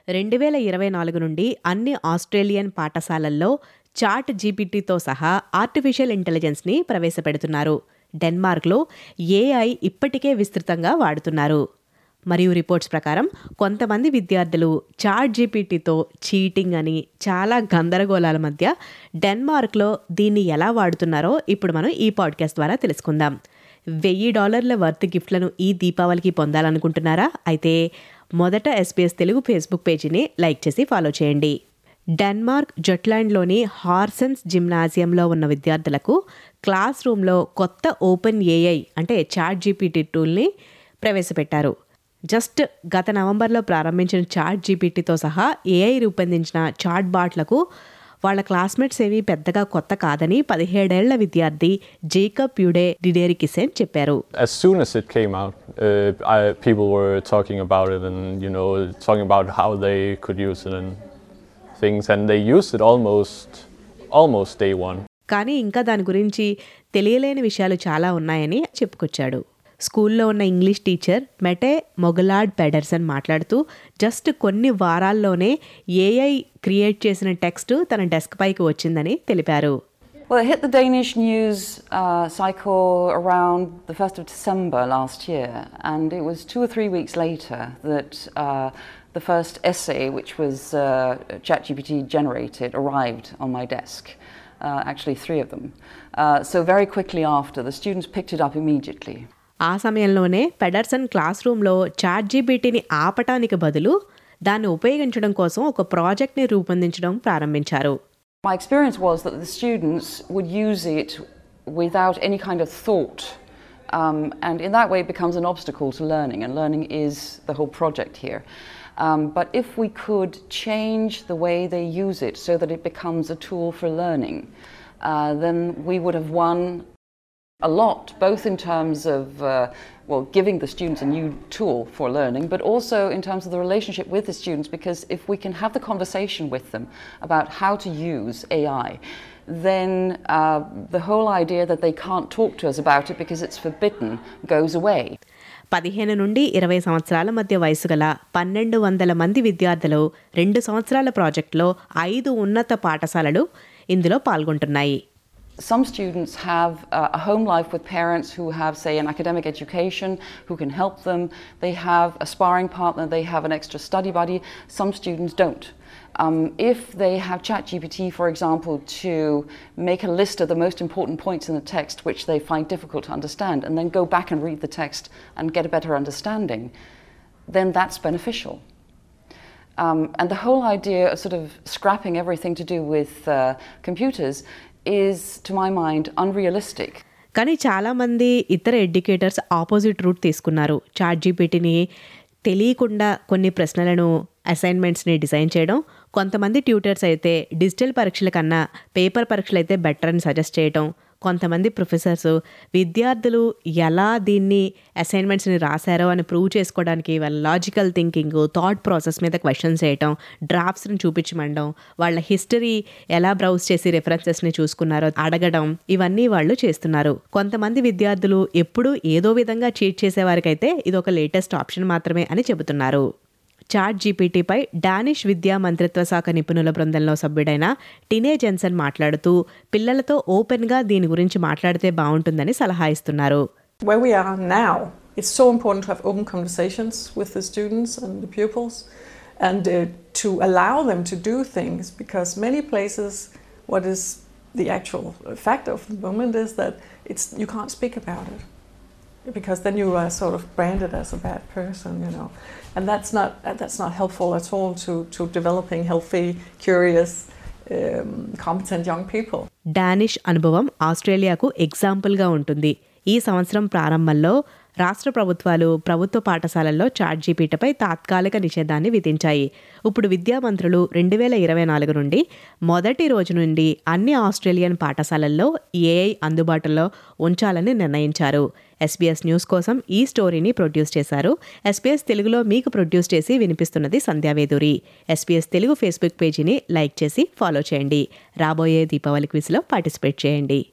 2024 నుండి అన్ని ఆస్ట్రేలియన్ పాఠశాలల్లో చాట్ జీపీటీతో సహా ఆర్టిఫిషియల్ ఇంటెలిజెన్స్ని ప్రవేశపెడుతున్నారు. డెన్మార్క్లో ఏఐ ఇప్పటికే విస్తృతంగా వాడుతున్నారు. మరియు రిపోర్ట్స్ ప్రకారం కొంతమంది విద్యార్థులు చాట్ జీపీటీతో చీటింగ్ అని చాలా గందరగోళాల మధ్య డెన్మార్క్లో దీన్ని ఎలా వాడుతున్నారో ఇప్పుడు మనం ఈ పాడ్కాస్ట్ ద్వారా తెలుసుకుందాం. $1000 వర్త్ గిఫ్ట్లను ఈ దీపావళికి పొందాలనుకుంటున్నారా? అయితే మొదట SBS తెలుగు ఫేస్బుక్ పేజీని లైక్ చేసి ఫాలో చేయండి. డెన్మార్క్ జొట్లాండ్లోని హార్సన్స్ జిమ్నాజియంలో ఉన్న విద్యార్థులకు క్లాస్ రూమ్లో కొత్త ఓపెన్ ఏఐ అంటే చాట్ జీపీటీ టూల్ని ప్రవేశపెట్టారు. జస్ట్ గత నవంబర్లో ప్రారంభించిన చాట్ జీపీటీతో సహా ఏఐ రూపొందించిన చాట్ బాట్లకు వాళ్ళ క్లాస్మేట్స్ ఏమీ పెద్దగా కొత్త కాదని 17 ఏళ్ల విద్యార్థి జేకబ్ ప్యూడే డిడేరికిసెన్ చెప్పారు. As soon as it came out, people were talking about it and talking about how they could use it and things, and they used it almost day one. కానీ ఇంకా దాని గురించి తెలియలేని విషయాలు చాలా ఉన్నాయని చెప్పుకొచ్చాడు. స్కూల్లో ఉన్న ఇంగ్లీష్ టీచర్ మెటే మొగలాడ్ పెడర్సన్ మాట్లాడుతూ జస్ట్ కొన్ని వారాల్లోనే ఏఐ క్రియేట్ చేసిన టెక్స్ట్ తన డెస్క్ పైకి వచ్చిందని తెలిపారు. Well, it hit the Danish news cycle around the 1st of December last year, and it was 2 or 3 weeks later that the first essay, which was ChatGPT generated, arrived on my desk. Actually 3 of them. So very quickly after, the students picked it up immediately. ఆ సమయంలోనే పెడర్సన్ class రూమ్లో chat జీపీటీని ఆపటానికి బదులు దాన్ని ఉపయోగించడం కోసం ఒక ప్రాజెక్ట్ని రూపొందించడం ప్రారంభించారు. My experience was that the students would use it without any kind of thought, and in that way it becomes an obstacle to learning, and learning is the whole project here. But if we could change the way they use it so that it becomes a tool for learning, then we would have won a lot, both in terms of giving the students a new tool for learning, but also in terms of the relationship with the students, because if we can have the conversation with them about how to use AI, then the whole idea that they can't talk to us about it because it's forbidden goes away. 15 నుండి 20 సంవత్సరాల మధ్య వయసు గల 1200 మంది విద్యార్థులు 2 సంవత్సరాల ప్రాజెక్టులో 5 ఉన్నత పాఠశాలలు ఇందులో పాల్గొంటున్నాయి. Some students have a home life with parents who have, say, an academic education, who can help them. They have a sparring partner, they have an extra study buddy. Some students don't. If they have ChatGPT, for example, to make a list of the most important points in the text which they find difficult to understand, and then go back and read the text and get a better understanding, then that's beneficial. And the whole idea of sort of scrapping everything to do with computers is, to my mind, unrealistic. కానీ చాలామంది ఇతర educators opposite route తీసుకున్నారు. చాట్ జీపీటీని తెలియకుండా కొన్ని ప్రశ్నలను అసైన్మెంట్స్ని design చేయడం, కొంతమంది ట్యూటర్స్ అయితే డిజిటల్ పరీక్షల కన్నా పేపర్ పరీక్షలు అయితే బెటర్ అని సజెస్ట్ చేయడం, కొంతమంది ప్రొఫెసర్స్ విద్యార్థులు ఎలా దీన్ని అసైన్మెంట్స్ని రాశారో అని ప్రూవ్ చేసుకోవడానికి వాళ్ళ లాజికల్ థింకింగ్, థాట్ ప్రాసెస్ మీద క్వశ్చన్స్ చేయటం, డ్రాఫ్ట్స్ని చూపించమండం, వాళ్ళ హిస్టరీ ఎలా బ్రౌజ్ చేసి రెఫరెన్సెస్ని చూసుకున్నారో అడగడం, ఇవన్నీ వాళ్ళు చేస్తున్నారు. కొంతమంది విద్యార్థులు ఎప్పుడూ ఏదో విధంగా చీట్ చేసేవారికైతే ఇది ఒక లేటెస్ట్ ఆప్షన్ మాత్రమే అని చెబుతున్నారు. చాట్ జీపీటీపై డానిష్ విద్యా మంత్రిత్వ శాఖ నిపుణుల బృందంలో సభ్యుడైన టినే జెన్సన్ మాట్లాడుతూ పిల్లలతో ఓపెన్గా దీని గురించి మాట్లాడితే బాగుంటుందని సలహా ఇస్తున్నారు. Where we are now, it's so important to have open conversations with the students and the pupils and to allow them to do things, because many places what is the actual fact of the moment is that you can't speak about it, because then you are sort of branded as a bad person, and that's not helpful at all to developing healthy, curious, competent young people. Danish అనుభవం ఆస్ట్రేలియాకు ఎగ్జాంపుల్గా ఉంటుంది. ఈ సంవత్సరం ప్రారంభంలో రాష్ట్ర ప్రభుత్వాలు ప్రభుత్వ పాఠశాలల్లో చాట్ జీపీటీపై తాత్కాలిక నిషేధాన్ని విధించాయి. ఇప్పుడు విద్యామంత్రులు 2024 నుండి మొదటి రోజు నుండి అన్ని ఆస్ట్రేలియన్ పాఠశాలల్లో ఏఐ అందుబాటులో ఉంచాలని నిర్ణయించారు. SBS న్యూస్ కోసం ఈ స్టోరీని ప్రొడ్యూస్ చేశారు. SBS తెలుగులో మీకు ప్రొడ్యూస్ చేసి వినిపిస్తున్నది సంధ్యావేదూరి. SBS తెలుగు ఫేస్బుక్ పేజీని లైక్ చేసి ఫాలో చేయండి. రాబోయే దీపావళి క్విజ్లో పార్టిసిపేట్ చేయండి.